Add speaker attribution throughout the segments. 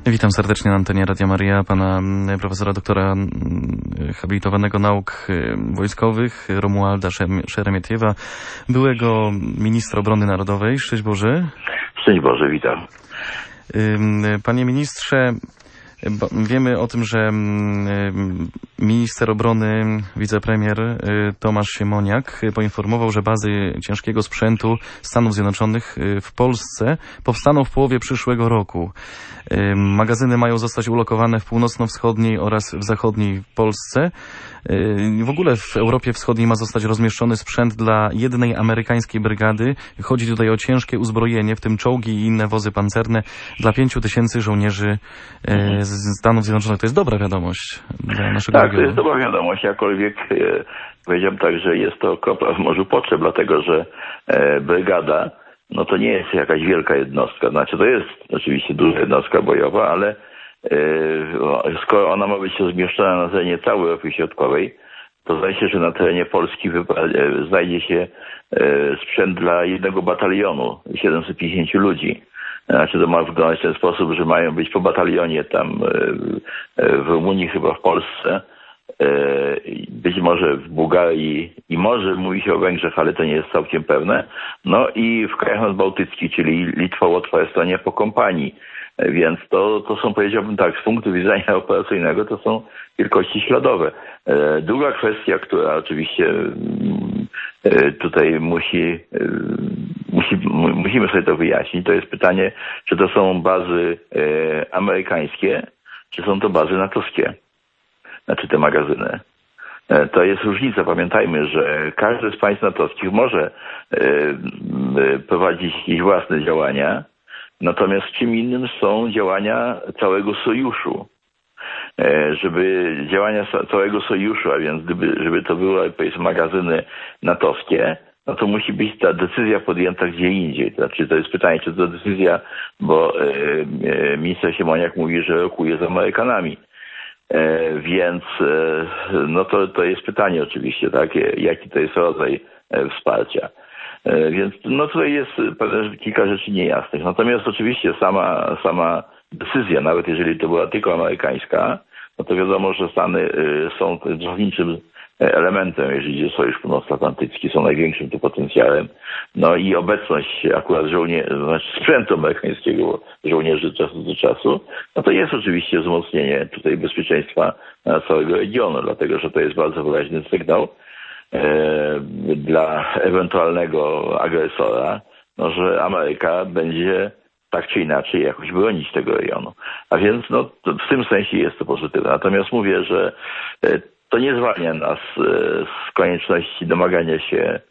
Speaker 1: Witam serdecznie na antenie Radia Maryja pana profesora doktora habilitowanego nauk wojskowych Romualda Szeremietiewa, byłego ministra obrony narodowej. Szczęść Boże.
Speaker 2: Szczęść Boże, witam.
Speaker 1: Panie ministrze, wiemy o tym, że minister obrony, wicepremier Tomasz Siemoniak poinformował, że bazy ciężkiego sprzętu Stanów Zjednoczonych w Polsce powstaną w połowie przyszłego roku. Magazyny mają zostać ulokowane w północno-wschodniej oraz w zachodniej Polsce. W ogóle w Europie Wschodniej ma zostać rozmieszczony sprzęt dla jednej amerykańskiej brygady. Chodzi tutaj o ciężkie uzbrojenie, w tym czołgi i inne wozy pancerne dla 5000 żołnierzy z Stanów Zjednoczonych. To jest dobra wiadomość dla naszego regionu.
Speaker 2: To jest dobra wiadomość, jakkolwiek powiedziałem tak, że jest to kropla w morzu potrzeb, dlatego że brygada to nie jest jakaś wielka jednostka. Znaczy to jest oczywiście duża jednostka bojowa, ale skoro ona ma być rozmieszczona na terenie całej Europy Środkowej, to zdaje się, że na terenie Polski znajdzie się sprzęt dla jednego batalionu, 750 ludzi. Znaczy to ma wyglądać w ten sposób, że mają być po batalionie tam w Rumunii, chyba w Polsce, być może w Bułgarii i może mówi się o Węgrzech, ale to nie jest całkiem pewne. No i w krajach nadbałtyckich, czyli Litwa, Łotwa, Estonia po kompanii. Więc to są, powiedziałbym tak, z punktu widzenia operacyjnego to są wielkości śladowe. Druga kwestia, która oczywiście tutaj musimy sobie to wyjaśnić, to jest pytanie, czy to są bazy amerykańskie, czy są to bazy natowskie, znaczy te magazyny. To jest różnica. Pamiętajmy, że każde z państw natowskich może prowadzić jakieś własne działania, natomiast czym innym są działania całego sojuszu. Żeby działania całego sojuszu, a więc żeby to były, powiedzmy, magazyny natowskie, to musi być ta decyzja podjęta gdzie indziej. Znaczy to jest pytanie, czy to decyzja, bo minister Siemoniak mówi, że rokuje z Amerykanami. Więc to jest pytanie oczywiście, tak, jaki to jest rodzaj wsparcia. Więc tutaj jest kilka rzeczy niejasnych. Natomiast oczywiście sama decyzja, nawet jeżeli to była tylko amerykańska, to wiadomo, że Stany są zasadniczym elementem, jeżeli idzie o Sojusz Północnoatlantycki, są największym tu potencjałem. I obecność akurat sprzętu amerykańskiego żołnierzy od czasu do czasu, to jest oczywiście wzmocnienie tutaj bezpieczeństwa całego regionu, dlatego że to jest bardzo wyraźny sygnał dla ewentualnego agresora, że Ameryka będzie tak czy inaczej jakoś bronić tego rejonu. A więc w tym sensie jest to pozytywne. Natomiast mówię, że to nie zwalnia nas z konieczności domagania się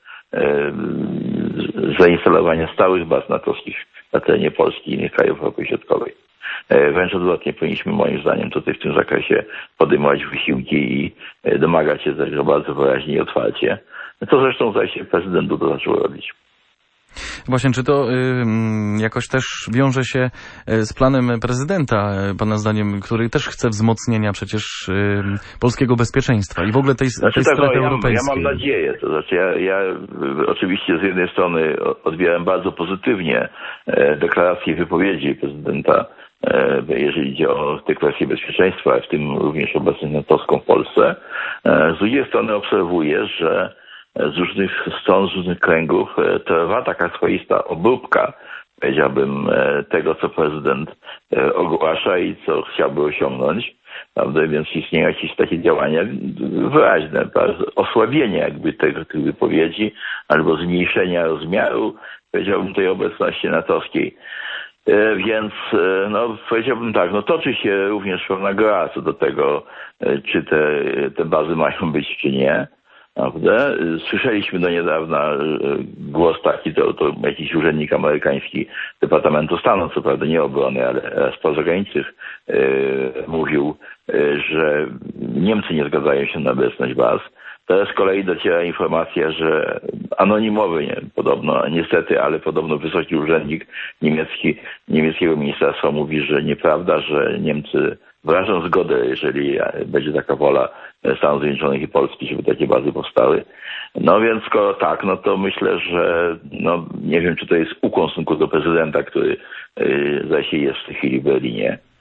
Speaker 2: zainstalowania stałych baz natowskich na terenie Polski i innych krajów Europy Środkowej. Wręcz odwrotnie, powinniśmy moim zdaniem tutaj w tym zakresie podejmować wysiłki i domagać się tego bardzo wyraźnie i otwarcie. To zresztą zdaje się prezydent Duda zaczął robić.
Speaker 1: Właśnie, czy to jakoś też wiąże się z planem prezydenta, pana zdaniem, który też chce wzmocnienia przecież polskiego bezpieczeństwa i w ogóle tej strefy europejskiej?
Speaker 2: Ja mam nadzieję. To znaczy ja oczywiście z jednej strony odbieram bardzo pozytywnie deklaracje i wypowiedzi prezydenta, jeżeli idzie o te kwestie bezpieczeństwa, w tym również obecność natowską w Polsce. Z drugiej strony obserwuję, że z różnych stron, z różnych kręgów trwa taka swoista obróbka, powiedziałbym, tego, co prezydent ogłasza i co chciałby osiągnąć. Prawda? Więc istnieją jakieś takie działania wyraźne, osłabienie jakby tych wypowiedzi albo zmniejszenia rozmiaru, powiedziałbym, tej obecności natowskiej. Więc powiedziałbym tak, toczy się również pewna gra co do tego, czy te bazy mają być, czy nie. Prawda? Słyszeliśmy do niedawna głos taki, to jakiś urzędnik amerykański Departamentu Stanu, co prawda nie obrony, ale spraw zagranicznych, mówił, że Niemcy nie zgadzają się na obecność baz. Teraz z kolei dociera informacja, że anonimowy, podobno, niestety, ale podobno wysoki urzędnik niemieckiego ministerstwa mówi, że nieprawda, że Niemcy wyrażą zgodę, jeżeli będzie taka wola Stanów Zjednoczonych i Polski, żeby takie bazy powstały. Więc skoro tak, to myślę, że nie wiem, czy to jest ukłon w stosunku do prezydenta, który zdaje się jest w tej chwili w Berlinie.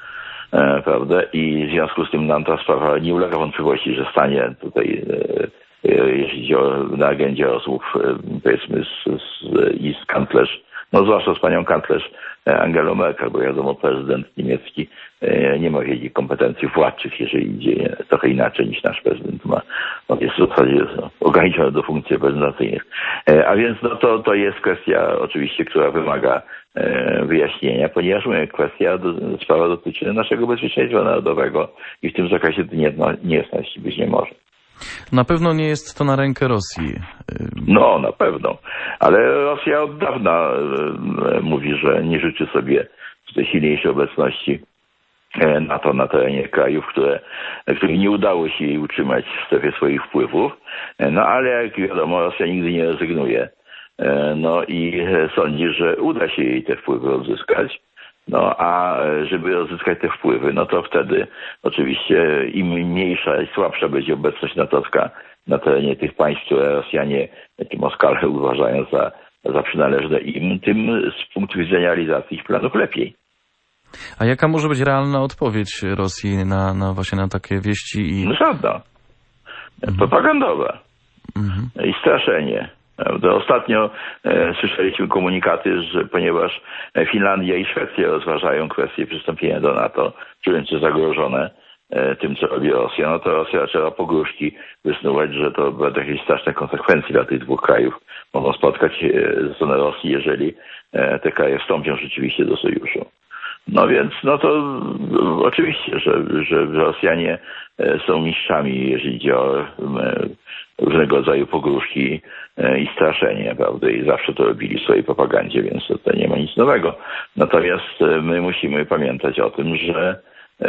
Speaker 2: prawda? I w związku z tym nam ta sprawa nie ulega wątpliwości, że stanie tutaj, jeśli idzie na agendzie rozmów, powiedzmy, i z kanclerz, no zwłaszcza z panią kanclerz Angelą Merkel, bo wiadomo, prezydent niemiecki nie ma wielkich kompetencji władczych, jeżeli idzie trochę inaczej niż nasz prezydent ma. On jest w zasadzie ograniczony do funkcji prezydencyjnych. A więc no to jest kwestia oczywiście, która wymaga wyjaśnienia, ponieważ sprawa dotyczy naszego bezpieczeństwa narodowego i w tym zakresie niejasności być nie może.
Speaker 1: Na pewno nie jest to na rękę Rosji.
Speaker 2: No, na pewno. Ale Rosja od dawna mówi, że nie życzy sobie tej silniejszej obecności NATO na terenie krajów, których nie udało się jej utrzymać w strefie swoich wpływów. No ale jak wiadomo, Rosja nigdy nie rezygnuje. No i sądzi, że uda się jej te wpływy odzyskać. No a żeby odzyskać te wpływy, no to wtedy oczywiście im mniejsza i słabsza będzie obecność natowska na terenie tych państw, które Rosjanie, jakim o skalę uważają za przynależne im, tym z punktu widzenia realizacji ich planów lepiej.
Speaker 1: A jaka może być realna odpowiedź Rosji właśnie na takie wieści?
Speaker 2: Żadna. Propagandowa. I straszenie. Ostatnio słyszeliśmy komunikaty, że ponieważ Finlandia i Szwecja rozważają kwestię przystąpienia do NATO, czując się zagrożone tym, co robi Rosja, no to Rosja zaczęła pogróżki wysnuwać, że to będą jakieś straszne konsekwencje dla tych dwóch krajów mogą spotkać ze strony Rosji, jeżeli te kraje wstąpią rzeczywiście do sojuszu. No więc, no to oczywiście, że Rosjanie są mistrzami, jeżeli idzie o różnego rodzaju pogróżki i straszenie, prawda? I zawsze to robili w swojej propagandzie, więc to nie ma nic nowego. Natomiast my musimy pamiętać o tym, że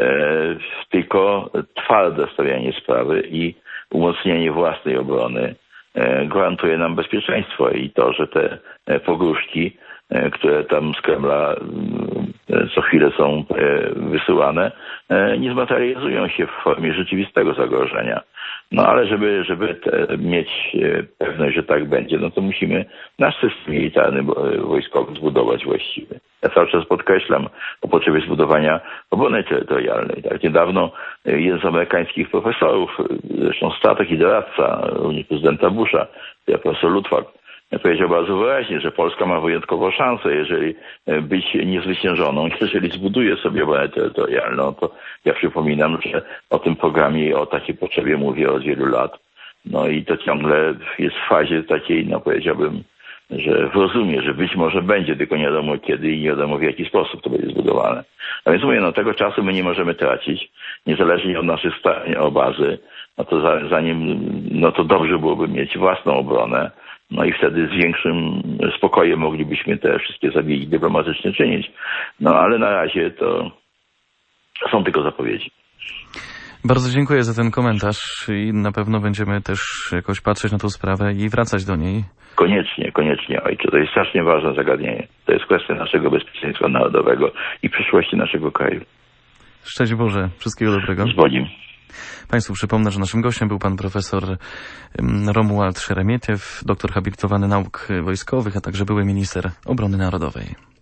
Speaker 2: tylko twarde stawianie sprawy i umocnienie własnej obrony gwarantuje nam bezpieczeństwo i to, że te pogróżki, które tam z Kremla co chwilę są wysyłane, nie zmaterializują się w formie rzeczywistego zagrożenia. No ale żeby mieć pewność, że tak będzie, no to musimy nasz system militarny, wojskowy zbudować właściwy. Ja cały czas podkreślam o potrzebie zbudowania obrony terytorialnej. Tak niedawno jeden z amerykańskich profesorów, zresztą strateg i doradca prezydenta Busha, profesor Lutwak, powiedział bardzo wyraźnie, że Polska ma wyjątkową szansę, jeżeli być niezwyciężoną, jeżeli zbuduje sobie obronę terytorialną. To ja przypominam, że o tym programie i o takiej potrzebie mówię od wielu lat. No i to ciągle jest w fazie takiej, no powiedziałbym, że rozumie, że być może będzie, tylko nie wiadomo kiedy i nie wiadomo w jaki sposób to będzie zbudowane. A więc mówię, no tego czasu my nie możemy tracić, niezależnie od naszych starań o bazy, no to no to dobrze byłoby mieć własną obronę. No i wtedy z większym spokojem moglibyśmy te wszystkie zabiegi dyplomatyczne czynić. No ale na razie to są tylko zapowiedzi.
Speaker 1: Bardzo dziękuję za ten komentarz i na pewno będziemy też jakoś patrzeć na tę sprawę i wracać do niej.
Speaker 2: Koniecznie, ojcze. To jest strasznie ważne zagadnienie. To jest kwestia naszego bezpieczeństwa narodowego i przyszłości naszego kraju.
Speaker 1: Szczęść Boże. Wszystkiego dobrego.
Speaker 2: Z Bogiem.
Speaker 1: Państwu przypomnę, że naszym gościem był pan profesor Romuald Szeremietiew, doktor habilitowany nauk wojskowych, a także były minister obrony narodowej.